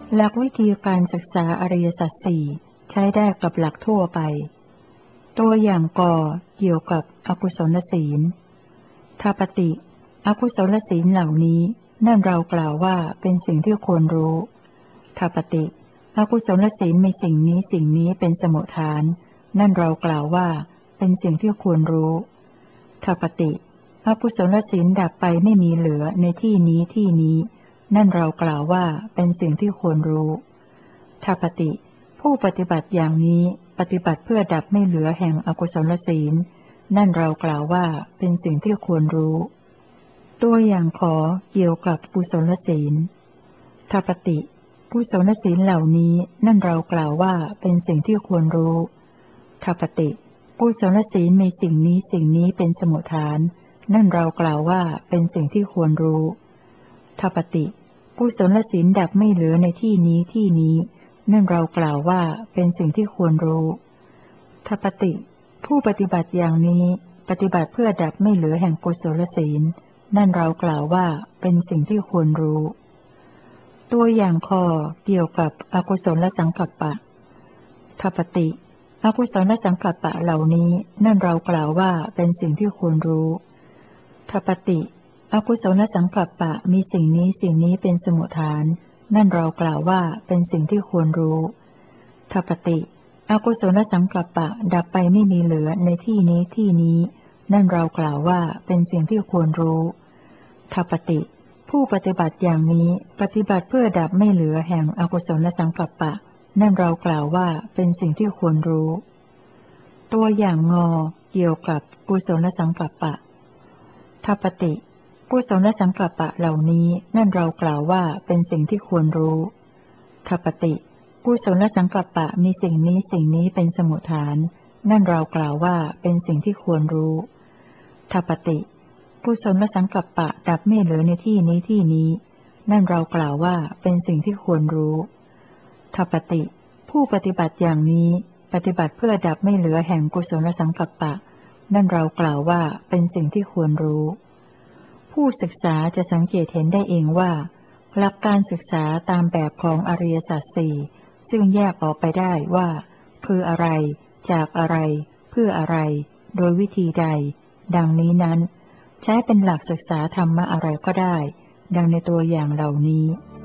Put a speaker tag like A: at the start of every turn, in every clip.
A: หลักวิธีการศึกษาอริยสัจสี่ใช้ได้กับหลักทั่วไปตัวอย่างเกี่ยวกับอกุศลศีลทัปปิ อกุศลศีลเหล่านี้นั่นเรากล่าวว่าเป็นสิ่งที่ควรรู้ทัปปิ อกุศลศีลมีสิ่งนี้เป็นสมุฏฐานนั่นเรากล่าวว่าเป็นสิ่งที่ควรรู้ทัปปิ อกุศลศีลดับไปไม่มีเหลือในที่นี้นั่นเรากล่าวว่าเป็นสิ่งที่ควรรู้ทัปปิ ผู้ปฏิบัติอย่างนี้ปฏิบัติเพื่อดับไม่เหลือแห่งอกุศลศีลนั่นเรากล่าวว่าเป็นสิ่งที่ควรรู้ตัวอย่างเกี่ยวกับกุศลศีลทัปปิ กุศลศีลเหล่านี้นั่นเรากล่าวว่าเป็นสิ่งที่ควรรู้ทัปปิ กุศลศีลมีสิ่งนี้เป็นสมุฏฐานนั่นเรากล่าวว่าเป็นสิ่งที่ควรรู้ทัปปิ กุศลศีลดับไม่เหลือในที่นี้นั่นเรากล่าวว่าเป็นสิ่งที่ควรรู้ทัปปิ ผู้ปฏิบัติอย่างนี้ปฏิบัติเพื่อดับไม่เหลือแห่งกุศลศีลนั่นเรากล่าวว่าเป็นสิ่งที่ควรรู้ตัวอย่างเกี่ยวกับอกุศลสังกัปปะทัปปิ อกุศลสังกัปปะเหล่านี้นั่นเรากล่าวว่าเป็นสิ่งที่ควรรู้ทัปปิ อกุศลสังกัปปะมีสิ่งนี้เป็นสมุฏฐานนั่นเรากล่าวว่าเป็นสิ่งที่ควรรู้ทัปปิ อกุศลสังกัปปะดับไปไม่มีเหลือในที่นี้นั่นเรากล่าวว่าเป็นสิ่งที่ควรรู้ทัปปิ ผู้ปฏิบัติอย่างนี้ปฏิบัติเพื่อดับไม่เหลือแห่งอกุศลสังกัปปะนั่นเรากล่าวว่าเป็นสิ่งที่ควรรู้ตัวอย่างเกี่ยวกับกุศลสังกัปปะทัปปิ กุศลสังกัปปะเหล่านี้นั่นเรากล่าวว่าเป็นสิ่งที่ควรรู้ทัปปิ กุศลสังกัปปะมีสิ่งนี้เป็นสมุฏฐานนั่นเรากล่าวว่าเป็นสิ่งที่ควรรู้ทัปปิ กุศลสังกัปปะดับไม่เหลือในที่นี้นั่นเรากล่าวว่าเป็นสิ่งที่ควรรู้ทัปปิ ผู้ปฏิบัติอย่างนี้ปฏิบัติเพื่อดับไม่เหลือแห่งกุศลสังกัปปะนั่นเรากล่าวว่าเป็นสิ่งที่ควรรู้ผู้ศึกษาจะสังเกตเห็นได้เองว่าหลักการศึกษาตามแบบของอริยสัจสี่ซึ่งแยกออกไปได้ว่าคืออะไรจากอะไรเพื่ออะไรโดยวิธีใดดังนี้นั้นใช้เป็นหลักศึกษาธรรมะอะไรก็ได้ดังในตัวอย่างเหล่านี้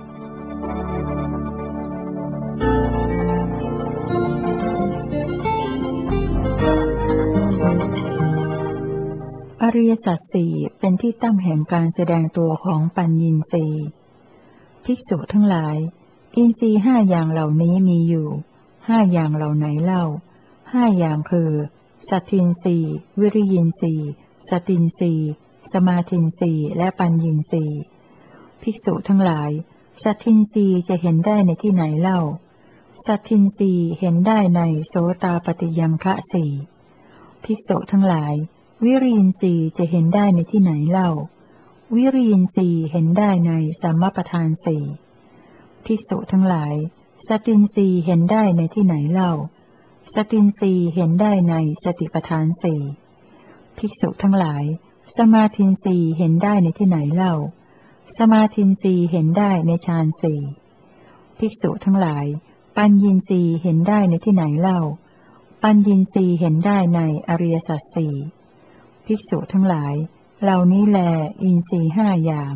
A: อริยสัจสี่เป็นที่ตั้งแห่งการแสดงตัวของปัญญีสีภิกษุทั้งหลายอินทรีย์ห้าอย่างเหล่านี้มีอยู่ห้าอย่างเหล่าไหนเล่าห้าอย่างคือสัทธินรีย์วิริยินทรีย์สตินรีย์สมาธินรีย์และปัญญีสีภิกษุทั้งหลายสัทธินรีย์จะเห็นได้ในที่ไหนเล่าสัทธินรีย์เห็นได้ในโสตาปัตติยังคะสี่ภิกษุทั้งหลายวิริยินทรีย์จะเห็นได้ในที่ไหนเล่าวิริยินทรีย์เห็นได้ในสัมมาประธานสี่ภิกษุทั้งหลายสตินทรีย์เห็นได้ในที่ไหนเล่าสตินทรีย์เห็นได้ในสติปัฏฐานสี่ภิกษุทั้งหลายสมาธินทรีย์เห็นได้ในที่ไหนเล่าสมาธินทรีย์เห็นได้ในฌานสี่ภิกษุทั้งหลายปัญญีนทรีย์เห็นได้ในที่ไหนเล่าปัญญีนทรีย์เห็นได้ในอริยสัจสี่ภิกษุทั้งหลายเหล่านี้แลอินทรีย์ห้าอย่าง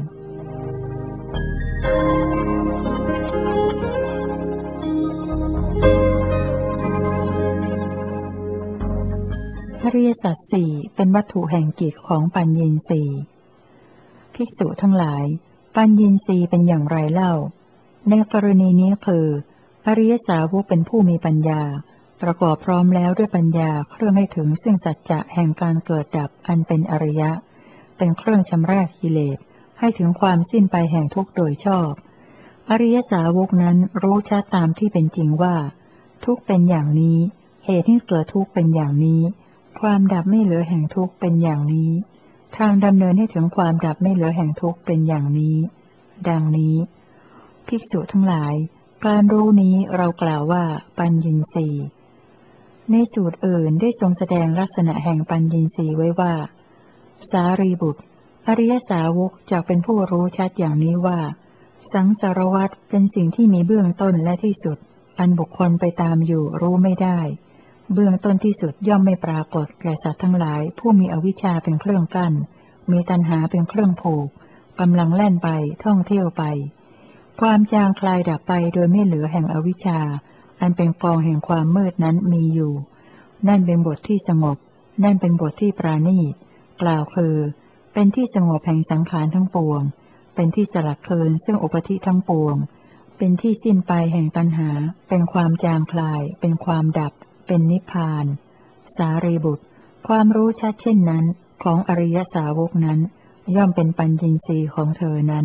A: อริยสัจสี่เป็นวัตถุแห่งกิจของปัญญีสีภิกษุทั้งหลายปัญญีสีเป็นอย่างไรเล่าในกรณีนี้คืออริยสาวกเป็นผู้มีปัญญาประกอบพร้อมแล้วด้วยปัญญาเครื่องให้ถึงซึ่งสัจจะแห่งการเกิดดับอันเป็นอริยะเป็นเครื่องชำระกิเลสให้ถึงความสิ้นไปแห่งทุกข์โดยชอบอริยสาวกนั้นรู้ชัดตามที่เป็นจริงว่าทุกข์เป็นอย่างนี้เหตุให้เกิดทุกข์เป็นอย่างนี้ความดับไม่เหลือแห่งทุกข์เป็นอย่างนี้ทางดำเนินให้ถึงความดับไม่เหลือแห่งทุกข์เป็นอย่างนี้ดังนี้ภิกษุทั้งหลายการรู้นี้เรากล่าวว่าปัญญีสีในสูตรอื่นได้ทรงแสดงลักษณะแห่งปัญญีสีไว้ว่าสารีบุตรอริยสาวกจักเป็นผู้รู้ชัดอย่างนี้ว่าสังสารวัฏเป็นสิ่งที่มีเบื้องต้นและที่สุดอันบุคคลไปตามอยู่รู้ไม่ได้เบื้องต้นที่สุดย่อมไม่ปรากฏแก่สัตว์ทั้งหลายผู้มีอวิชชาเป็นเครื่องกั้นมีตัณหาเป็นเครื่องผูกกำลังแล่นไปท่องเที่ยวไปความจางคลายดับไปโดยไม่เหลือแห่งอวิชชาอันเป็นกองแห่งความมืดนั้นมีอยู่นั่นเป็นบทที่สงบนั่นเป็นบทที่ปราณีตกล่าวคือเป็นที่สงบแห่งสังขารทั้งปวงเป็นที่สลัดคืนซึ่งอุปธิทั้งปวงเป็นที่สิ้นไปแห่งตัณหาเป็นความจางคลายเป็นความดับเป็นนิพพานสารีบุตรความรู้ชัดเช่นนั้นของอริยสาวกนั้นย่อมเป็นปัญญีสีของเธอนั้น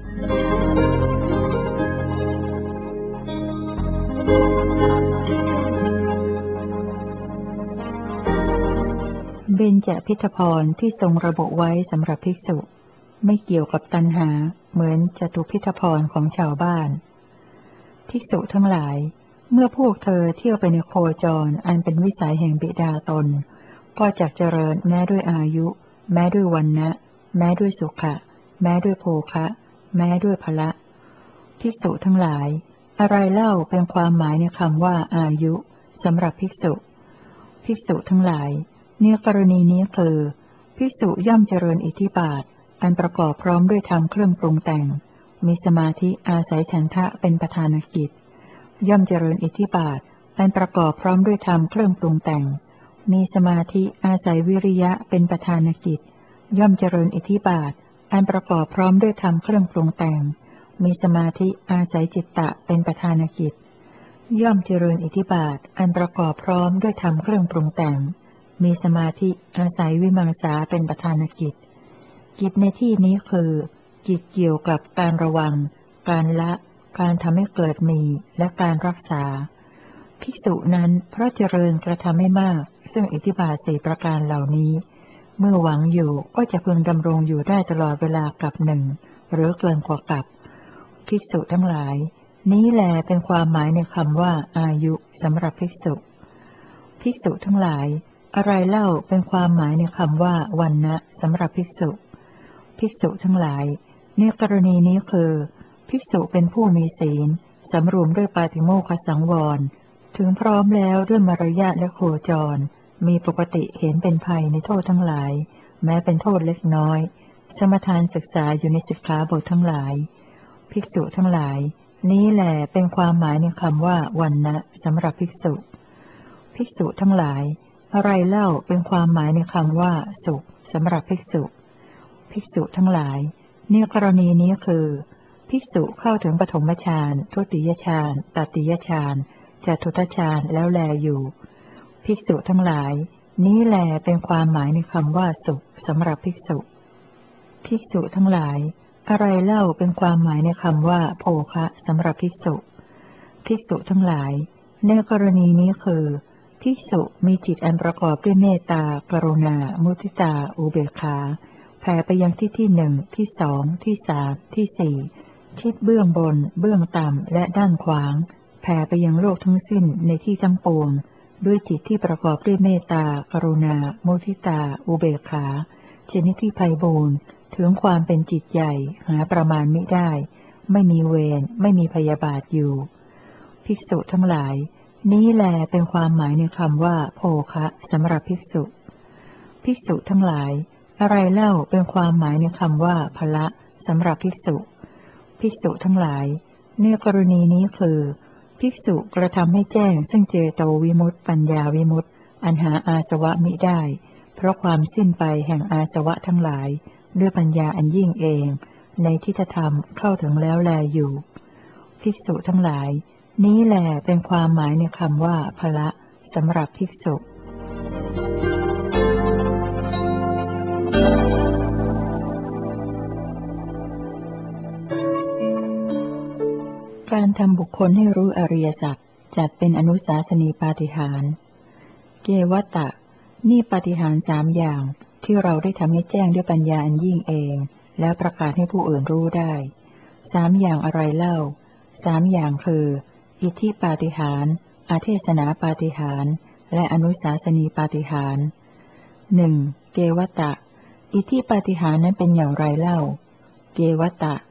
A: เบญจพิทธภรณ์ที่ทรงระบุไว้สำหรับภิกษุไม่เกี่ยวกับตัณหาเหมือนจตุพิทธภรณ์ของชาวบ้านภิกษุทั้งหลายเมื่อพวกเธอเที่ยวไปในโคจรอันเป็นวิสัยแห่งบิดาตนก็จักเจริญแม้ด้วยอายุแม้ด้วยวรรณะแม้ด้วยสุขะแม้ด้วยโภคะแม้ด้วยพละภิกษุทั้งหลายอะไรเล่าเป็นความหมายในคำว่าอายุสำหรับภิกษุภิกษุทั้งหลายเนี่ยกรณีนี้คือภิกษุย่อมเจริญอิทธิบาทอันประกอบพร้อมด้วยธรรมเครื่องปรุงแต่งมีสมาธิอาศัยฉันทะเป็นประธานกิจย่อมเจริญอิทธิบาทอันประกอบพร้อมด้วยธรรมเครื่องปรุงแต่งมีสมาธิอาศัยวิริยะเป็นประธานกิจย่อมเจริญอิทธิบาทอันประกอบพร้อมด้วยธรรมเครื่องปรุงแต่งมีสมาธิอาศัยจิตตะเป็นประธานกิจย่อมเจริญอิทธิบาทอันประกอบพร้อมด้วยธรรมเครื่องปรุงแต่งมีสมาธิอาศัยวิมังสาเป็นประธานกิจกิจในที่นี้คือกิจเกี่ยวกับการระวังการละการทำให้เกิดมีและการรักษาภิกษุนั้นเพราะเจริญกระทำให้มากซึ่งอิทธิบาทสี่ประการเหล่านี้เมื่อหวังอยู่ก็จะพึงดำรงอยู่ได้ตลอดเวลากับหนึ่งหรือเกินกว่ากับภิกษุทั้งหลายนี้แลเป็นความหมายในคำว่าอายุสำหรับภิกษุภิกษุทั้งหลายอะไรเล่าเป็นความหมายในคำว่าวรรณะสำหรับภิกษุภิกษุทั้งหลายในกรณีนี้คือภิกษุเป็นผู้มีศีลสำรวมด้วยปาติโมกขสังวรถึงพร้อมแล้วด้วยมารยาทและโคจรมีปกติเห็นเป็นภัยในโทษทั้งหลายแม้เป็นโทษเล็กน้อยสมทานศึกษาอยู่ในสิกขาบททั้งหลายภิกษุทั้งหลายนี้แหละเป็นความหมายในคำว่าวรรณะสำหรับภิกษุภิกษุทั้งหลายอะไรเล่าเป็นความหมายในคำว่าสุขสำหรับภิกษุภิกษุทั้งหลายในกรณีนี้คือภิกษุเข้าถึงปฐมฌานทุติยฌานตติยฌานจตุตฌานแล้วแลอยู่ภิกษุทั้งหลายนี้แลเป็นความหมายในคำว่าสุขสำหรับภิกษุภิกษุทั้งหลายอะไรเล่าเป็นความหมายในคำว่าโภคะสำหรับภิกษุภิกษุทั้งหลายในกรณีนี้คือภิกษุมีจิตอันประกอบด้วยเมตตากรุณามุทิตาอุเบกขาแผ่ไปยังที่หนึ่งที่สองที่สามที่สี่ทิศเบื้องบนเบื้องต่ำและด้านขวางแผ่ไปยังโลกทั้งสิ้นในที่ทั้งปวงด้วยจิตที่ประกอบด้วยเมตตากรุณามุทิตาอุเบกขาชนิดที่ไพบูรณ์ถึงความเป็นจิตใหญ่หาประมาณมิได้ไม่มีเวรไม่มีพยาบาทอยู่ภิกษุทั้งหลายนี้แลเป็นความหมายในคำว่าโภคะสำหรับภิกษุภิกษุทั้งหลายอะไรเล่าเป็นความหมายในคำว่าพละสำหรับภิกษุภิกษุทั้งหลายในกรณีนี้คือภิกษุกระทำให้แจ้งซึ่งเจโตวิมุตติปัญญาวิมุตติอันหาอาสวะมิได้เพราะความสิ้นไปแห่งอาสวะทั้งหลายด้วยปัญญาอันยิ่งเองในทิฏฐธรรมเข้าถึงแล้วแลอยู่ภิกษุทั้งหลายนี้แหละเป็นความหมายในคำว่าพละสำหรับภิกษุการทำบุคคลให้รู้อริยสัจจัดเป็นอนุสาสนีปาฏิหาริย์เกวัตตะนี่ปาฏิหาริย์สามอย่างที่เราได้ทำให้แจ้งด้วยปัญญาอันยิ่งเองแล้วประกาศให้ผู้อื่นรู้ได้สามอย่างอะไรเล่าสามอย่างคืออิทธิปาฏิหาริย์อเทศนาปาฏิหาริย์และอนุสาสนีปาฏิหาริย์หนึ่งเกวัตตะอิทธิปาฏิหาริย์นั้นเป็นอย่างไรเล่าเกวัตตะ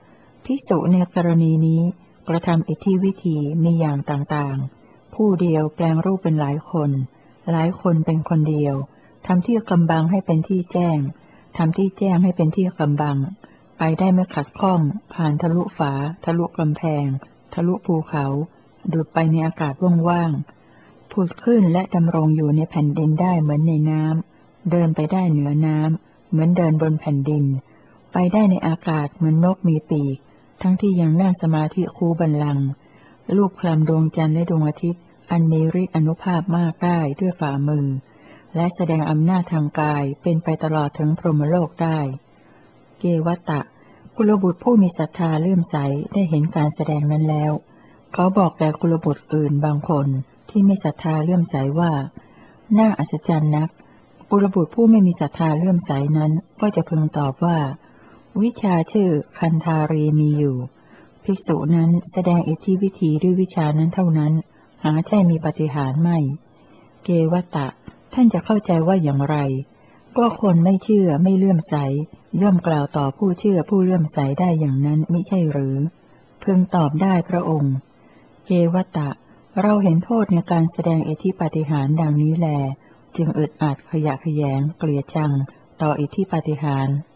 A: ภิกษุในกรณีนี้กระทำอิทธิวิธีมีอย่างต่างๆผู้เดียวแปลงรูปเป็นหลายคนหลายคนเป็นคนเดียวทำที่กำบังให้เป็นที่แจ้งทำที่แจ้งให้เป็นที่กำบังไปได้ไม่ขัดข้องผ่านทะลุฝาทะลุกำแพงทะลุภูเขาดูดไปในอากาศว่างๆผุดขึ้นและดำรงอยู่ในแผ่นดินได้เหมือนในน้ำเดินไปได้เหนือน้ำเหมือนเดินบนแผ่นดินไปได้ในอากาศเหมือนนกมีปีกทั้งที่ยังนั่งสมาธิคูบัลลังก์ลูบคลำดวงจันทร์และดวงอาทิตย์อันมีฤทธิอนุภาพมากได้ด้วยฝ่ามือและแสดงอำนาจทางกายเป็นไปตลอดถึงพรหมโลกได้เกวัตตะกุลบุตรผู้มีศรัทธาเลื่อมใสได้เห็นการแสดงนั้นแล้วเขาบอกแก่กุลบุตรอื่นบางคนที่ไม่ศรัทธาเลื่อมใสว่าน่าอัศจรรย์นักกุลบุตรผู้ไม่มีศรัทธาเลื่อมใสนั้นก็จะพึงตอบว่าวิชาชื่อคันธารีมีอยู่ภิกษุนั้นแสดงอิทธิวิธีด้วยวิชานั้นเท่านั้นหาใช่มีปาฏิหาริย์ไม่เกวัตตะท่านจะเข้าใจว่าอย่างไรก็คนไม่เชื่อไม่เลื่อมใสย่อมกล่าวต่อผู้เชื่อผู้เลื่อมใสได้อย่างนั้นมิใช่หรือพึงตอบได้พระองค์เกวัตตะเราเห็นโทษในการแสดงอิทธิปาฏิหาริย์ดังนี้แลจึงอึดอัดขยะแขยงเกลียดชังต่ออิทธิปาฏิหาริย์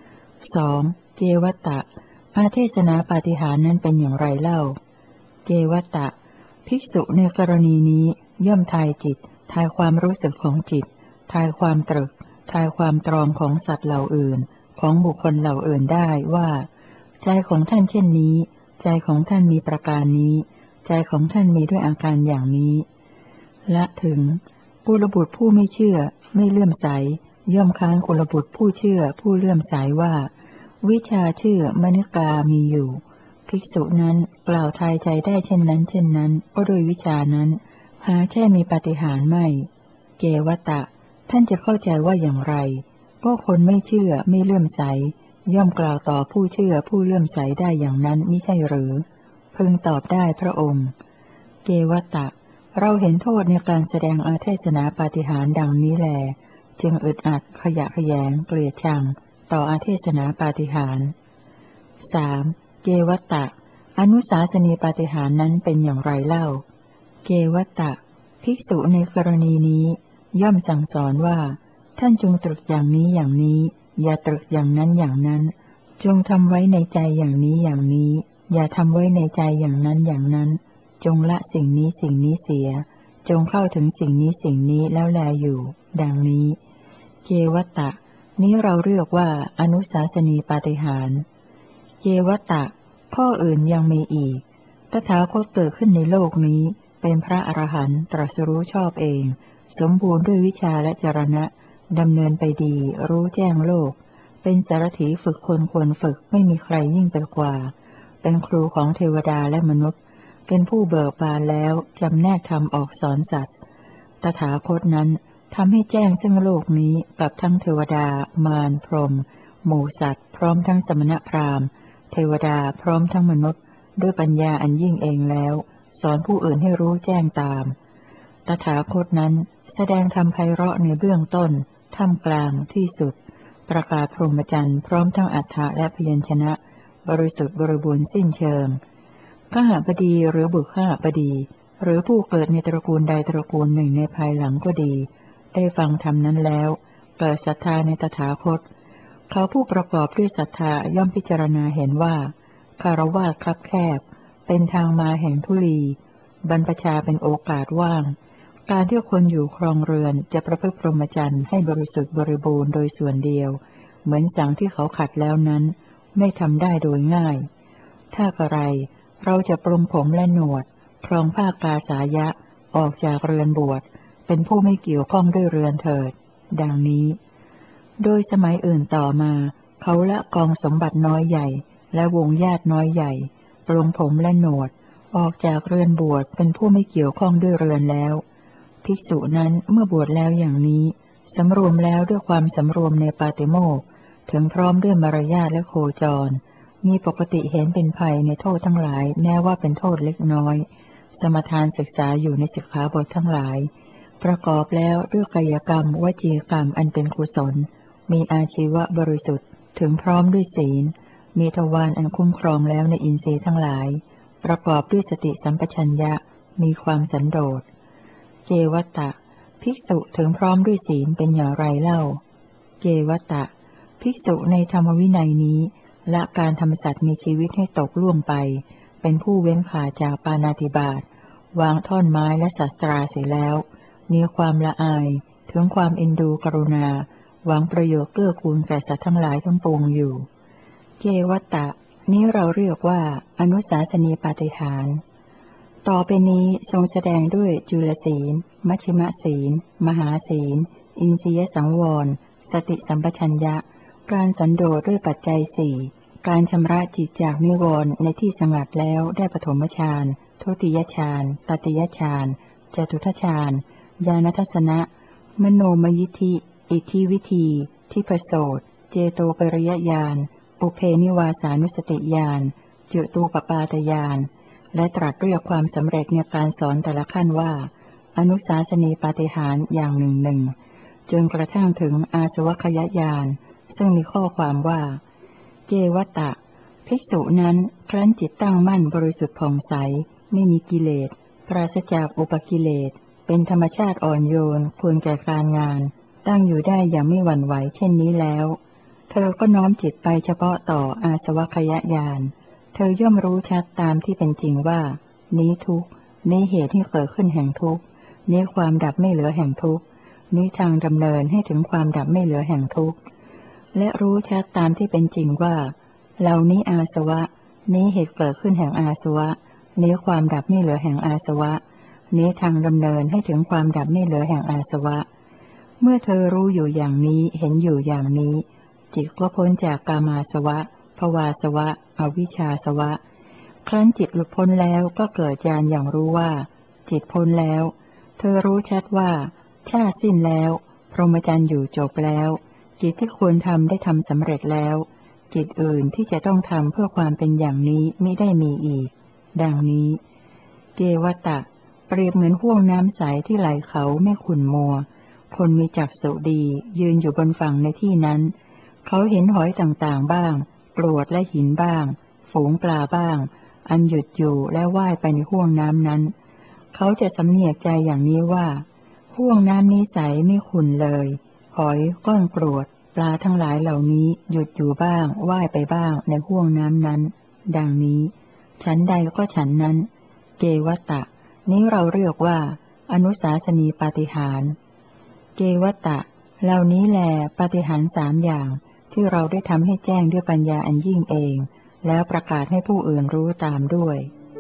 A: 2. เกวัตตะอาเทศนาปาฏิหาริย์นั้นเป็นอย่างไรเล่าเกวัตตะภิกษุในกรณีนี้ย่อมทายจิตทายความรู้สึกของจิตทายความตรึกทายความตรองของสัตว์เหล่าอื่นของบุคคลเหล่าอื่นได้ว่าใจของท่านเช่นนี้ใจของท่านมีประการนี้ใจของท่านมีด้วยอาการอย่างนี้ละถึงกุลบุตรผู้ไม่เชื่อไม่เลื่อมใสย่อมค้านกุลบุตรผู้เชื่อผู้เลื่อมใสว่าวิชาชื่อมณิกามีอยู่ภิกษุนั้นกล่าวทายใจได้เช่นนั้นเช่นนั้นก็โดยวิชานั้นหาใช่มีปาฏิหาริย์ไม่เกวัตตะท่านจะเข้าใจว่าอย่างไรก็คนไม่เชื่อไม่เลื่อมใสย่อมกล่าวต่อผู้เชื่อผู้เลื่อมใสได้อย่างนั้นมิใช่หรือพึงตอบได้พระองค์เกวัตตะเราเห็นโทษในการแสดงอาเทศนาปาฏิหาริย์ดังนี้แลจึงอึดอัดขยะแขยงเกลียดชังต่ออาเทศนาปาฏิหาริย์ 3. เกวัตตะอนุสาสนีปาฏิหาริย์นั้นเป็นอย่างไรเล่าเกวัตตะภิกษุในกรณีนี้ย่อมสั่งสอนว่าท่านจงตรึกอย่างนี้อย่างนี้อย่าตรึกอย่างนั้นอย่างนั้นจงทำไว้ในใจอย่างนี้อย่างนี้อย่าทำไว้ในใจอย่างนั้นอย่างนั้นจงละสิ่งนี้สิ่งนี้เสียจงเข้าถึงสิ่งนี้สิ่งนี้แล้วแลอยู่ดังนี้เกวัตตะนี้เราเรียกว่าอนุสาสนีปาฏิหาริย์เกวัตตะข้ออื่นยังมีอีกตถาคตเกิดขึ้นในโลกนี้เป็นพระอรหันต์ตรัสรู้ชอบเองสมบูรณ์ด้วยวิชาและจรณะดำเนินไปดีรู้แจ้งโลกเป็นสารถีฝึกคนควรฝึกไม่มีใครยิ่งไปกว่าเป็นครูของเทวดาและมนุษย์เป็นผู้เบิกบานแล้วจำแนกธรรมออกสอนสัตว์ตถาคตนั้นทำให้แจ้งซึ่งโลกนี้กับทั้งเทวดามารพรหมหมู่สัตว์พร้อมทั้งสมณพราหมณ์เทวดาพร้อมทั้งมนุษย์ด้วยปัญญาอันยิ่งเองแล้วสอนผู้อื่นให้รู้แจ้งตามตถาคตนั้นแสดงธรรมไพเราะในเบื้องต้นท่ามกลางที่สุดประกาศพรหมจรรย์พร้อมทั้งอรรถะและพยัญชนะบริสุทธิ์บริบูรณ์สิ้นเชิงขหบดีหรือบุคขหบดีหรือผู้เกิดในตระกูลใดตระกูลหนึ่งในภายหลังก็ดีได้ฟังธรรมนั้นแล้วเกิดศรัทธาในตถาคตเขาผู้ประกอบด้วยศรัทธาย่อมพิจารณาเห็นว่าคารวะคับแคบเป็นทางมาแห่งทุลีบรรพชาเป็นโอกาสว่างการที่คนอยู่ครองเรือนจะประพฤติพรหมจรรย์ให้บริสุทธิ์บริบูรณ์โดยส่วนเดียวเหมือนสังที่เขาขัดแล้วนั้นไม่ทำได้โดยง่ายถ้ากระไรเราจะปรงผมและหนวดครองผ้ากาสายะออกจากเรือนบวชเป็นผู้ไม่เกี่ยวข้องด้วยเรือนเถิดดังนี้โดยสมัยอื่นต่อมาเขาละกองสมบัติน้อยใหญ่และวงญาติน้อยใหญ่ปรงผมและหนวดออกจากเรือนบวชเป็นผู้ไม่เกี่ยวข้องด้วยเรือนแล้วภิกษุนั้นเมื่อบวชแล้วอย่างนี้สำรวมแล้วด้วยความสำรวมในปาติโมกข์ถึงพร้อมด้วยมารยาทและโคจรมีปกติเห็นเป็นภัยในโทษทั้งหลายแม้ว่าเป็นโทษเล็กน้อยสมทานศึกษาอยู่ในสิกขาบททั้งหลายประกอบแล้วด้วยกายกรรมวจีกรรมอันเป็นกุศลมีอาชีวะบริสุทธิ์ถึงพร้อมด้วยศีลมีทวารอันคุ้มครองแล้วในอินทรีย์ทั้งหลายประกอบด้วยสติสัมปชัญญะมีความสันโดษเจวัตตะภิกษุถึงพร้อมด้วยศีลเป็นอย่างไรเล่าเจวัตตะภิกษุในธรรมวินัยนี้ละการทำสัตว์มีชีวิตให้ตกล่วงไปเป็นผู้เว้นขาดจากปาณาติบาตวางท่อนไม้และศัตราเสียแล้วมีความละอายถึงความเอ็นดูกรุณาหวังประโยชน์เกื้อกูลแก่สัตว์ทั้งหลายทั้งปวงอยู่เกวัตตะนี้เราเรียกว่าอนุสาสนีปาฏิหาริย์ต่อไปนี้ทรงแสดงด้วยจุลศีลมัชฌิมศีลมหาศีลอินทรียสังวรสติสัมปชัญญะการสันโดษด้วยปัจจัยสี่การชำระจิตจากนิวรณ์ในที่สงัดแล้วได้ปฐมฌานทุติยฌานตติยฌานจตุทัชฌานญาณทัสสนะมโนมยิทธิอิทธิวิธีทิพโสตเจโตปริยญาณปุเพนิวาสานุสติญาณจุตูปปาตญาณและตรัสเรียกความสำเร็จในการสอนแต่ละขั้นว่าอนุสาสนีปาฏิหาริย์อย่างหนึ่งหนึ่งจนกระทั่งถึงอาสวัคยญาณซึ่งมีข้อความว่าเจวัตตะภิกษุนั้นครั้นจิตตั้งมั่นบริสุทธิ์ผ่องใสไม่มีกิเลสปราศจากอุปกิเลสเป็นธรรมชาติอ่อนโยนควรแก่การงานตั้งอยู่ได้อย่างไม่หวั่นไหวเช่นนี้แล้วเธอก็น้อมจิตไปเฉพาะต่ออาสวัคยญาณเธอย่อมรู้ชัดตามที่เป็นจริงว่านี้ทุกข์นี้เหตุที่เกิดขึ้นแห่งทุกข์นี้ความดับไม่เหลือแห่งทุกข์นี้ทางดำเนินให้ถึงความดับไม่เหลือแห่งทุกข์และรู้ชัดตามที่เป็นจริงว่าเหล่านี้อาสวะนี้เหตุเกิดขึ้นแห่งอาสวะนี้ความดับไม่เหลือแห่งอาสวะนี้ทางดำเนินให้ถึงความดับไม่เหลือแห่งอาสวะเมื่อเธอรู้อยู่อย่างนี้เห็นอยู่อย่างนี้จิตก็พ้นจากกามาสวะภวาสวะอวิชชาสวะครั้นจิตหลุดพ้นแล้วก็เกิดญาณอย่างรู้ว่าจิตพ้นแล้วเธอรู้ชัดว่าชาติสิ้นแล้วพรหมจรรย์อยู่จบแล้วจิตที่ควรทำได้ทำสำเร็จแล้วจิตอื่นที่จะต้องทำเพื่อความเป็นอย่างนี้มิได้มีอีกดังนี้เกวัตตะเปรียบเหมือนห้วงน้ำใสที่ไหลเขาไม่ขุ่นมัวคนมีจักษุดียืนอยู่บนฝั่งในที่นั้นเขาเห็นหอยต่างๆบ้างกรวดและหินบ้างฝูงปลาบ้างอันหยุดอยู่และว่ายไปในห้วงน้ำนั้นเขาจะสำเนียกใจอย่างนี้ว่าห้วงน้ำนี้ใสไม่ขุ่นเลยหอยก้อนกรวดปลาทั้งหลายเหล่านี้หยุดอยู่บ้างว่ายไปบ้างในห้วงน้ำนั้นดังนี้ฉันใดก็ฉันนั้นเกวัตตะนี้เราเรียกว่าอนุสาสนีปาฏิหาริย์เกวัตตะเหล่านี้แลปาฏิหาริย์สามอย่างที่เราได้ทำให้แจ้งด้วยปัญญาอันยิ่งเองแล้วประกาศให้ผู้อื่นรู้ตามด้วย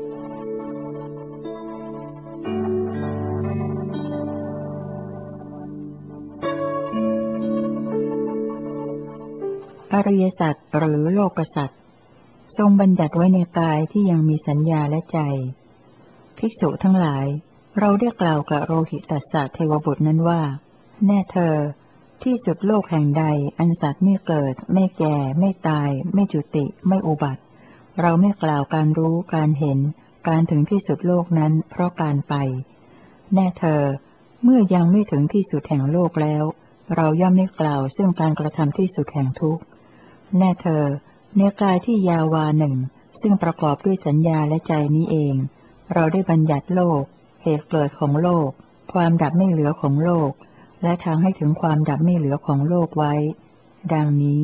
A: อริยสัจหรือโลกสัจทรงบัญญัติไว้ในกายที่ยังมีสัญญาและใจภิกษุทั้งหลายเราได้กล่าวกับโรหิตัสสะเทวบุตรนั้นว่าแน่เธอที่สุดโลกแห่งใดอันสัตว์ไม่เกิดไม่แก่ไม่ตายไม่จุติไม่อุบัติเราไม่กล่าวการรู้การเห็นการถึงที่สุดโลกนั้นเพราะการไปแน่เธอเมื่อยังไม่ถึงที่สุดแห่งโลกแล้วเราย่อมไม่กล่าวซึ่งการกระทำที่สุดแห่งทุกข์แน่เธอเนื้อกายที่ยาวาหนึ่งซึ่งประกอบด้วยสัญญาและใจนี้เองเราได้บัญญัติโลกเหตุเกิดของโลกความดับไม่เหลือของโลกและทางให้ถึงความดับไม่เหลือของโลกไว้ดังนี้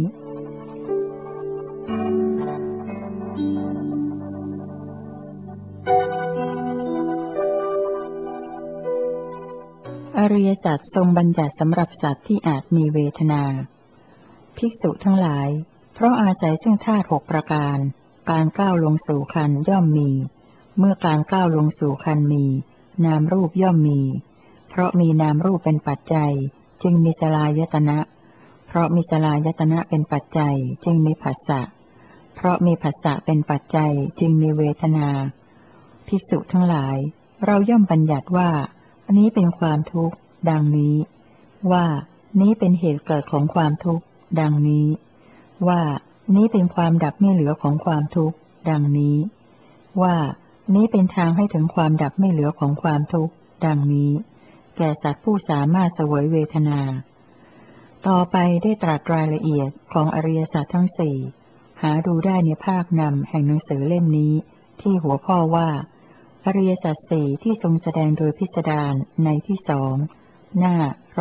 A: อริยสัจทรงบัญญัติสำหรับสัตว์ที่อาจมีเวทนาภิกษุทั้งหลายเพราะอาศัยซึ่งธาตุหกประการการก้าวลงสู่คันย่อมมีเมื่อการก้าวลงสู่คันมีนามรูปย่อมมีเพราะมีนามรูปเป็นปัจจัยจึงมีสลายตนะเพราะมีสลายตนะเป็นปัจจัยจึงมีผัสสะเพราะมีผัสสะเป็นปัจจัยจึงมีเวทนาภิกษุทั้งหลายเราย่อมบัญญัติว่านี้เป็นความทุกข์ดังนี้ว่านี้เป็นเหตุเกิดของความทุกข์ดังนี้ว่านี้เป็นความดับไม่เหลือของความทุกข์ดังนี้ว่านี้เป็นทางให้ถึงความดับไม่เหลือของความทุกข์ดังนี้แก่สัตว์ผู้สามารถเสวยเวทนาต่อไปได้ตรัสรายละเอียดของอริยสัจทั้งสี่หาดูได้ในภาคนำแห่งหนังสือเล่มนี้ที่หัวข้อว่าอริยสัจสี่ที่ทรงแสดงโดยพิสดารในที่สองหน้า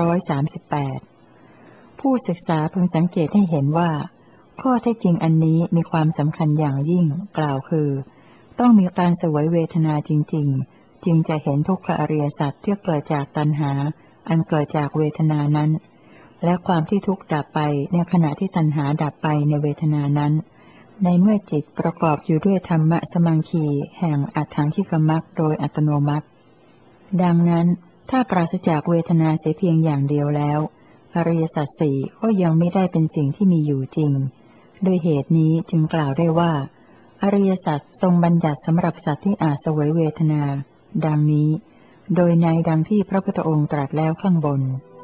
A: 138ผู้ศึกษาพึงสังเกตให้เห็นว่าข้อเท็จจริงอันนี้มีความสำคัญอย่างยิ่งกล่าวคือต้องมีการเสวยเวทนาจริงๆจึงจะเห็นทุกขอริยสัจที่เกิดจากตัณหาอันเกิดจากเวทนานั้นและความที่ทุกข์ดับไปในขณะที่ตัณหาดับไปในเวทนานั้นในเมื่อจิตประกอบอยู่ด้วยธรรมะสมังคีแห่งอัตถังคิกมรรคโดยอัตโนมัติดังนั้นถ้าปราศจากเวทนาเสียเพียงอย่างเดียวแล้วอริยสัจสี่ก็ยังไม่ได้เป็นสิ่งที่มีอยู่จริงด้วยเหตุนี้จึงกล่าวได้ว่าอริยสัจทรงบัญญัติสำหรับสัตว์ที่อาจเสวยเวทนาดังนี้โดยในดังที่พระพุทธองค์ตรัสแล้วข้างบน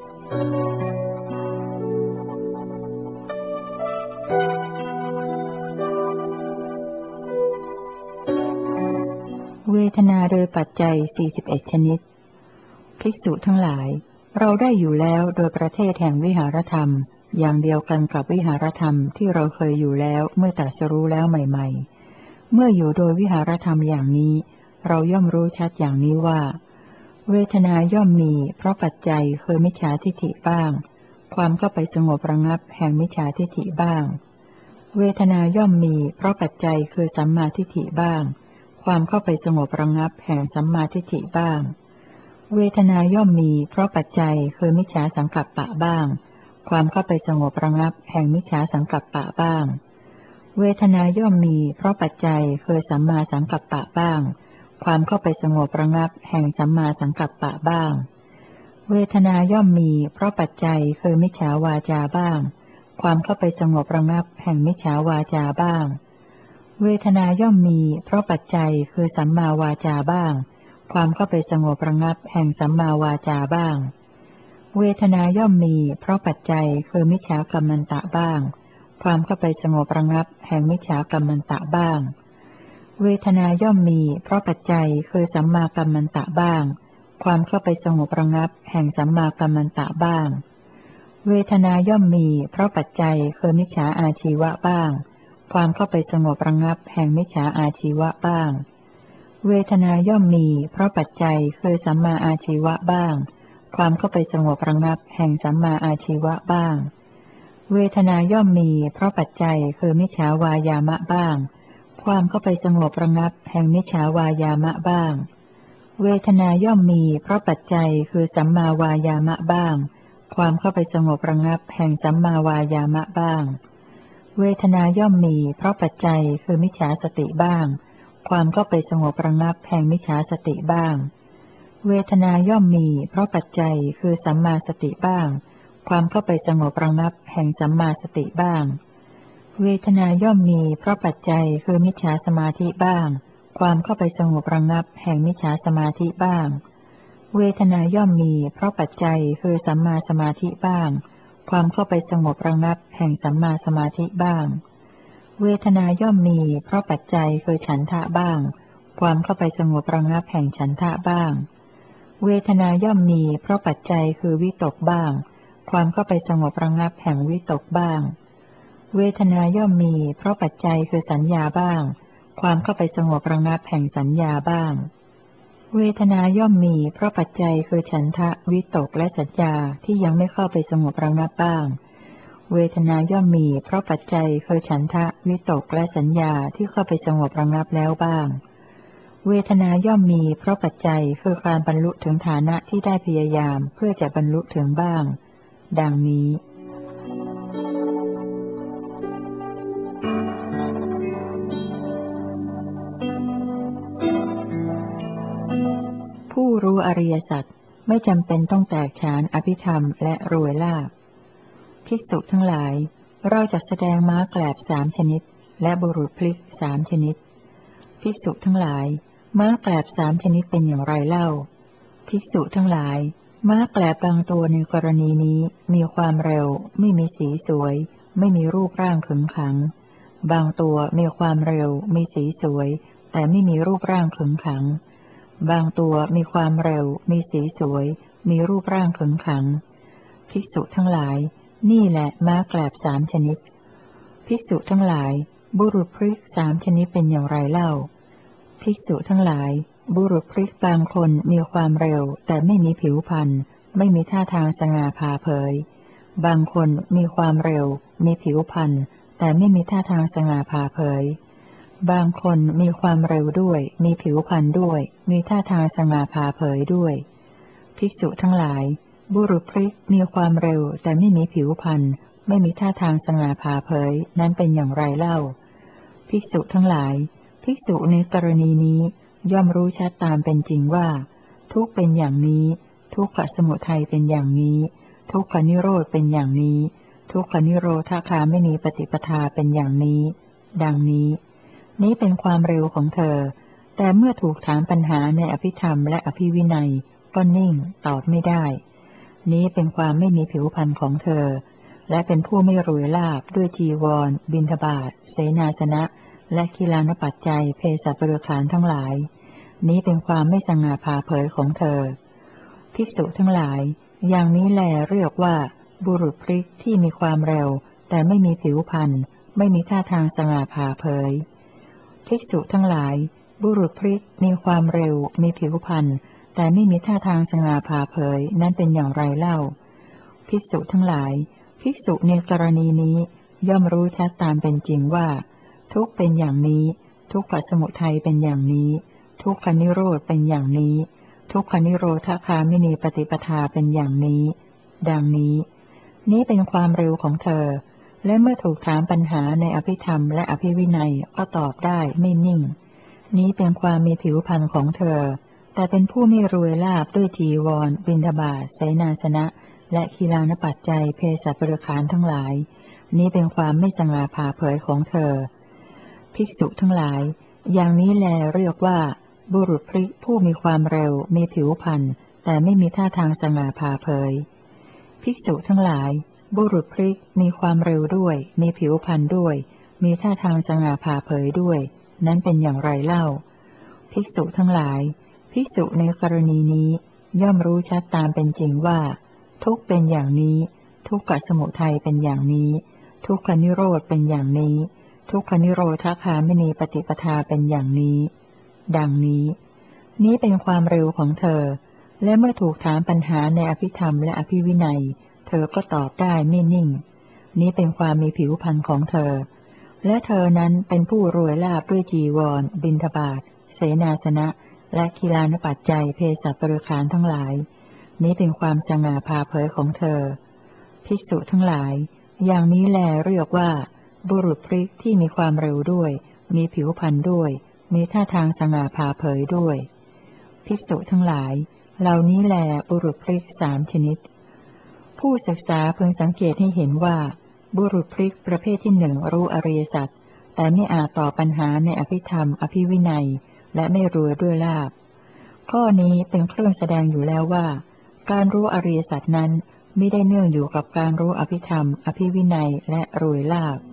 A: เวทนาโดยปัจจัย41ชนิดภิกษุทั้งหลายเราได้อยู่แล้วโดยประเทศแห่งวิหารธรรมอย่างเดียวกันกับวิหารธรรมที่เราเคยอยู่แล้วเมื่อตรัสรู้แล้วใหม่ๆเมื่ออยู่โดยวิหารธรรมอย่างนี้เราย่อมรู้ชัดอย่างนี้ว่าเวทนาย่อมมีเพราะปัจจัยคือมิจฉาทิฏฐิบ้างความเข้าไปสงบระงับแห่งมิจฉาทิฏฐิบ้างเวทนาย่อมมีเพราะปัจจัยคือสัมมาทิฏฐิบ้างความเข้าไปสงบระงับแห่งสัมมาทิฏฐิบ้างเวทนาย่อมมีเพราะปัจจัยคือมิจฉาสังกัปปะบ้างความเข้าไปสงบระงับแห่งมิจฉาสังกัปปะบ้างเวทนาย่อมมีเพราะปัจจัยคือสัมมาสังกัปปะบ้างความเข้าไปสงบระงับแห่งสัมมาสังกัปปะบ้างเวทนาย่อมมีเพราะปัจจัยคือมิจฉาวาจาบ้างความเข้าไปสงบระงับแห่งมิจฉาวาจาบ้างเวทนาย่อมมีเพราะปัจจัยคือสัมมาวาจาบ้างความเข้าไปสงบระงับแห่งสัมมาวาจาบ้างเวทนาย่อมมีเพราะปัจจัยคือมิจฉากัมมันตะบ้างความเข้าไปสงบระงับแห่งมิจฉากัมมันตะบ้างเวทนาย่อมมีเพราะปัจจัยคือสัมมากัมมันตะบ้างความเข้าไปสงบระงับแห่งสัมมากัมมันตะบ้างเวทนาย่อมมีเพราะปัจจัยคือมิจฉาอาชีวะบ้างความเข้าไปสงบระงับแห่งมิจฉาอาชีวะบ้างเวทนาย่อมมีเพราะปัจจัยคือสัมมาอาชีวะบ้างความเข้าไปสงบระงับแห่งสัมมาอาชีวะบ้างเวทนาย่อมมีเพราะปัจจัยคือมิจฉาวายามะบ้างความเข้าไปสงบระงับแห่งมิจฉาวายามะบ้างเวทนาย่อมมีเพราะปัจจัยคือสัมมาวายามะบ้างความเข้าไปสงบระงับแห่งสัมมาวายามะบ้างเวทนาย่อมมีเพราะปัจจัยคือมิจฉาสติบ้างความเข้าไปสงบระงับแห่งมิจฉาสติบ้างเวทนาย่อมมีเพราะปัจจัยคือสัมมาสติบ้างความเข้าไปสงบระงับแห่งสัมมาสติบ้างเวทนาย่อมมีเพราะปัจจัยคือมิจฉาสมาธิบ้างความเข้าไปสงบระงับแห่งมิจฉาสมาธิบ้างเวทนาย่อมมีเพราะปัจจัยคือสัมมาสมาธิบ้างความเข้าไปสงบระงับแห่งสัมมาสมาธิบ้างเวทนาย่อมมีเพราะปัจจัยคือฉันทะบ้างความเข้าไปสงบระงับแห่งฉันทะบ้างเวทนาย่อมมีเพราะปัจจัยคือวิตกบ้างความเข้าไปสงบระงับแห่งวิตกบ้างเวทนาย่อมมีเพราะปัจจัยคือสัญญาบ้างความเข้าไปสงบระงับแห่งสัญญาบ้างเวทนาย่อมมีเพราะปัจจัยคือฉันทะวิตกและสัญญาที่ยังไม่เข้าไปสงบระงับบ้างเวทนาย่อมมีเพราะปัจจัยคือฉันทะวิตกและสัญญาที่เข้าไปสงบระงับแล้วบ้างเวทนาย่อมมีเพราะปัจจัยคือการบรรลุถึงฐานะที่ได้พยายามเพื่อจะบรรลุถึงบ้างดังนี้ผู้รู้อริยสัจไม่จำเป็นต้องแตกฉานอภิธรรมและรวยลาภภิกษุทั้งหลายเราจะแสดงม้าแกลบ3ชนิดและบุรุษพลิก3ชนิดภิกษุทั้งหลายม้าแกลบ3ชนิดเป็นอย่างไรเล่าภิกษุทั้งหลายม้าแกลบบางตัวในกรณีนี้มีความเร็วไม่มีสีสวยไม่มีรูปร่างขึงขังบางตัวมีความเร็วมีสีสวยแต่ไม่มีรูปร่างขึงขังบางตัวมีความเร็วมีสีสวยมีรูปร่างขึงขังภิกษุทั้งหลายนี่แหละม้าแกลบ3ชนิดภิกษุทั้งหลายบุรุษพริกสามชนิดเป็นอย่างไรเล่าภิกษุทั้งหลายบุรุษพริกบางคนมีความเร็วแต่ไม่มีผิวพรรณไม่มีท่าทางสง่าผ่าเผยบางคนมีความเร็วมีผิวพรรณแต่ไม่มีท่าทางสง่าผ่าเผยบางคนมีความเร็วด้วยมีผิวพรรณด้วยมีท่าทางสง่าผ่าเผยด้วยภิกษุทั้งหลายบุรุษพริกมีความเร็วแต่ไม่มีผิวพรรณไม่มีท่าทางสง่าผ่าเผยนั้นเป็นอย่างไรเล่าภิกษุทั้งหลายภิกษุในกรณีนี้ย่อมรู้ชัดตามเป็นจริงว่าทุกข์เป็นอย่างนี้ทุกขสมุทัยเป็นอย่างนี้ทุกขนิโรธเป็นอย่างนี้ทุกขนิโรธคาไม่มีปฏิปทาเป็นอย่างนี้ดังนี้นี้เป็นความเร็วของเธอแต่เมื่อถูกถามปัญหาในอภิธรรมและอภิวินัยก็นิ่งตอบไม่ได้นี้เป็นความไม่มีผิวพรรณของเธอและเป็นผู้ไม่รวยลาภด้วยจีวรบิณฑบาตเสนาสนะและกีฬานปัจจัยเภสัชบริขารทั้งหลายนี้เป็นความไม่สง่าผ่าเผยของเธอภิกษุทั้งหลายอย่างนี้แลเรียกว่าบุรุษพริกที่มีความเร็วแต่ไม่มีผิวพรรณไม่มีท่าทางสง่าผ่าเผยภิกษุทั้งหลายบุรุษพริกมีความเร็วมีผิวพรรณแต่ไม่มีท่าทางสง่าผ่าเผยนั้นเป็นอย่างไรเล่าภิกษุทั้งหลายภิกษุในกรณีนี้ย่อมรู้ชัดตามเป็นจริงว่าทุกข์เป็นอย่างนี้ทุกขสมุทัยเป็นอย่างนี้ทุกขนิโรธเป็นอย่างนี้ทุกขนิโรธคาไม่มีปฏิปทาเป็นอย่างนี้ดังนี้นี้เป็นความเร็วของเธอและเมื่อถูกถามปัญหาในอภิธรรมและอภิวินัยก็ตอบได้ไม่นิ่งนี้เป็นความมีผิวพรรณของเธอแต่เป็นผู้ไม่รวยลาภด้วยจีวรบิณฑบาตเสนาสนะและกีฬานปัจจัยเภสัชบริขารทั้งหลายนี้เป็นความไม่สง่าผ่าเผยของเธอภิกษุทั้งหลายอย่างนี้แลเรียกว่าบุรุษพริกผู้มีความเร็วมีผิวพรรณแต่ไม่มีท่าทางสง่าผ่าเผยภิกษุทั้งหลายบุรุษพริกมีความเร็วด้วยมีผิวพรรณด้วยมีท่าทางสง่าผ่าเผยด้วยนั้นเป็นอย่างไรเล่าภิกษุทั้งหลายภิกษุในกรณีนี้ย่อมรู้ชัดตามเป็นจริงว่าทุกข์เป็นอย่างนี้ทุกขสมุทัยเป็นอย่างนี้ทุกขนิโรธเป็นอย่างนี้ทุกขนิโรธคาไม่มีปฏิปทาเป็นอย่างนี้ดังนี้นี้เป็นความเร็วของเธอและเมื่อถูกถามปัญหาในอภิธรรมและอภิวินัยเธอก็ตอบได้ไม่นิ่งนี้เป็นความมีผิวพรรณของเธอและเธอนั้นเป็นผู้รวยลาภด้วยจีวรบิณฑบาตเสนาสนะและกีฬานปัจจัยเภสัชบริขารทั้งหลายนี้เป็นความสง่าผ่าเผยของเธอภิกษุทั้งหลายอย่างนี้แลเรียกว่าบุรุษพริกที่มีความเร็วด้วยมีผิวพรรณด้วยมีท่าทางสง่าผ่าเผยด้วยภิกษุทั้งหลายเหล่านี้แลบุรุษพริกสามชนิดผู้ศึกษาพึงสังเกตให้เห็นว่าบุรุษพริกประเภทที่หนึ่งรู้อริยสัจแต่ไม่อาจตอบปัญหาในอภิธรรมอภิวินัยและไม่รวยด้วยลาภข้อนี้เป็นเครื่องแสดงอยู่แล้วว่าการรู้อริยสัจนั้นไม่ได้เนื่องอยู่กับการรู้อภิธรรมอภิวินัยและรวยลาภ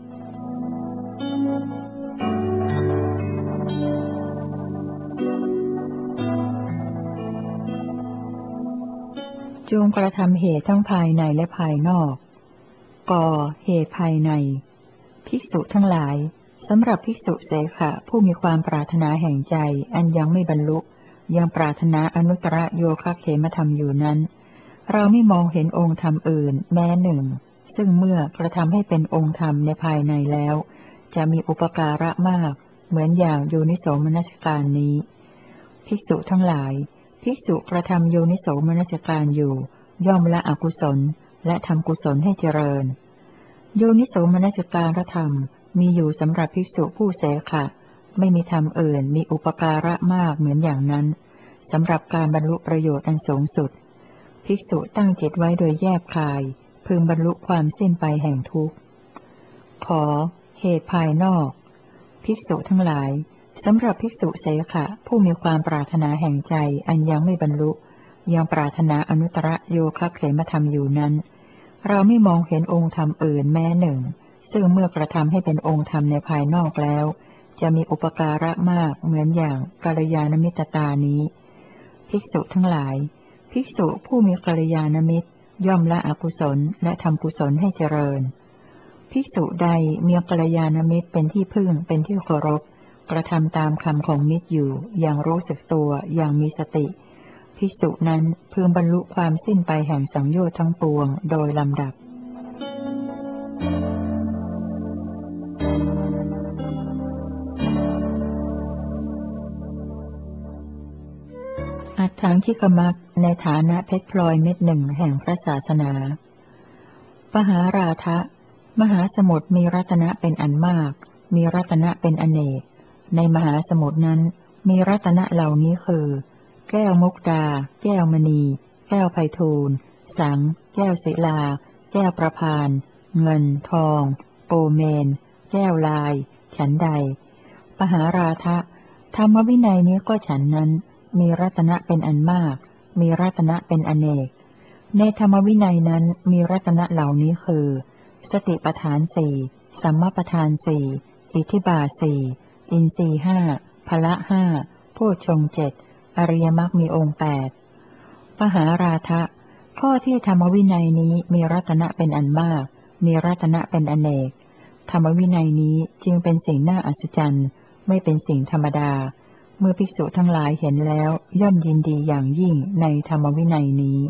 A: จงกระทำเหตุทั้งภายในและภายนอกก่อเหตุภายในภิกษุทั้งหลายสำหรับภิกษุเสขะผู้มีความปรารถนาแห่งใจอันยังไม่บรรลุยังปรารถนาอนุตตรโยคะเขมธรรมอยู่นั้นเราไม่มองเห็นองค์ธรรมอื่นแม้หนึ่งซึ่งเมื่อกระทำให้เป็นองค์ธรรมในภายในแล้วจะมีอุปการะมากเหมือนอย่างโยนิโสมนสิการนี้ภิกษุทั้งหลายภิกษุกระทำโยนิโสมนสิการอยู่ย่อมละอกุศลและทำกุศลให้เจริญโยนิโสมนสิการธรรมมีอยู่สำหรับภิกษุผู้เสขะไม่มีธรรมอื่นมีอุปการะมากเหมือนอย่างนั้นสำหรับการบรรลุประโยชน์อันสูงสุดภิกษุตั้งจิตไว้โดยแยบคายพึงบรรลุความสิ้นไปแห่งทุกข์ขอเหตุภายนอกภิกษุทั้งหลายสำหรับภิกษุเสขะผู้มีความปรารถนาแห่งใจอันยังไม่บรรลุยังปรารถนาอนุตตรโยคะเขมธรรมอยู่นั้นเราไม่มองเห็นองค์ธรรมอื่นแม้หนึ่งซึ่งเมื่อกระทำให้เป็นองค์ธรรมในภายนอกแล้วจะมีอุปการะมากเหมือนอย่างกัลยาณมิตรตานี้ภิกษุทั้งหลายภิกษุผู้มีกัลยาณมิตรย่อมละอกุศลและทำกุศลให้เจริญภิกษุใดมีกัลยาณมิตรเป็นที่พึ่งเป็นที่เคารพกระทำตามคำของมิตรอยู่อย่างรู้สึกตัวอย่างมีสติภิกษุนั้นพึงบรรลุความสิ้นไปแห่งสังโยชน์ทั้งปวงโดยลำดับอัฏฐังคิกมักในฐานะเพชรพลอยเม็ดหนึ่งแห่งพระศาสนาปหาราทะมหาสมุทรมีรัตนะเป็นอันมากมีรัตนะเป็นอเนกในมหาสมุทรนั้นมีรัตนะเหล่านี้คือแก้วมุกดาแก้วมณีแก้วไพฑูรย์สังแก้วศิลาแก้วประพานเงินทองโกเมนแก้วลายฉันใดปหาราทะธรรมวินัยนี้ก็ฉันนั้นมีรัตนะเป็นอันมากมีรัตนะเป็นอเนกในธรรมวินัยนั้นมีรัตนะเหล่านี้คือสติปัฏฐานสี่สัมมาปัฏฐานสี่อิทธิบาทสี่อินทรีย์ห้าพละห้าโพชฌงค์เจ็ดอริยมรรคมีองค์แปดปหาราทะข้อที่ธรรมวินัยนี้มีรัตนะเป็นอันมากมีรัตนะเป็นอเนกธรรมวินัยนี้จึงเป็นสิ่งน่าอัศจรรย์ไม่เป็นสิ่งธรรมดาเมื่อภิกษุทั้งหลายเห็นแล้วย่อมยินดีอย่างยิ่งในธรรมวินัยนี้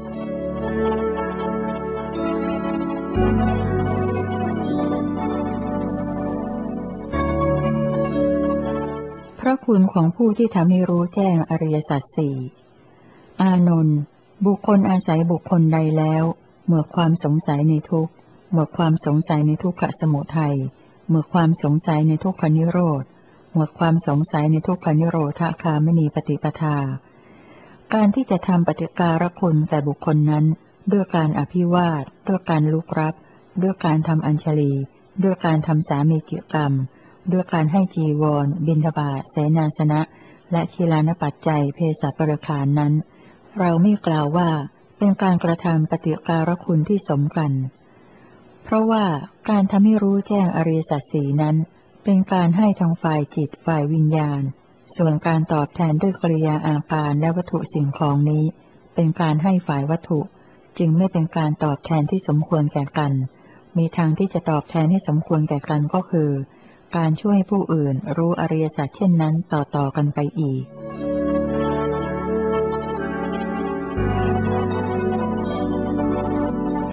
A: พระคุณของผู้ที่ทำให้รู้แจ้งอริยสัจสี่อานนท์บุคคลอาศัยบุคคลใดแล้วเมื่อความสงสัยในทุกข์เมื่อความสงสัยในทุกขสมุทัยเมื่อความสงสัยในทุกขนิโรธเมื่อความสงสัยในทุกขนิโรธคามินีปฏิปทาการที่จะทำปฏิการคุณแก่บุคคลนั้นด้วยการอภิวาทด้วยการลุกรับด้วยการทำอัญชลีด้วยการทำสามีจิกรรมด้วยการให้จีวรบิณฑบาตเสนาสนะและคีลานปัจจัยเภสัชบริขารนั้นเราไม่กล่าวว่าเป็นการกระทำปฏิการคุณที่สมกันเพราะว่าการทำให้รู้แจ้งอริยสัจสี่นั้นเป็นการให้ทางฝ่ายจิตฝ่ายวิญญาณส่วนการตอบแทนด้วยกริยาอาการและวัตถุสิ่งของนี้เป็นการให้ฝ่ายวัตถุจึงไม่เป็นการตอบแทนที่สมควรแก่กันมีทางที่จะตอบแทนให้สมควรแก่กันก็คือการช่วยผู้อื่นรู้อริยสัจเช่นนั้นต่อๆกันไปอีก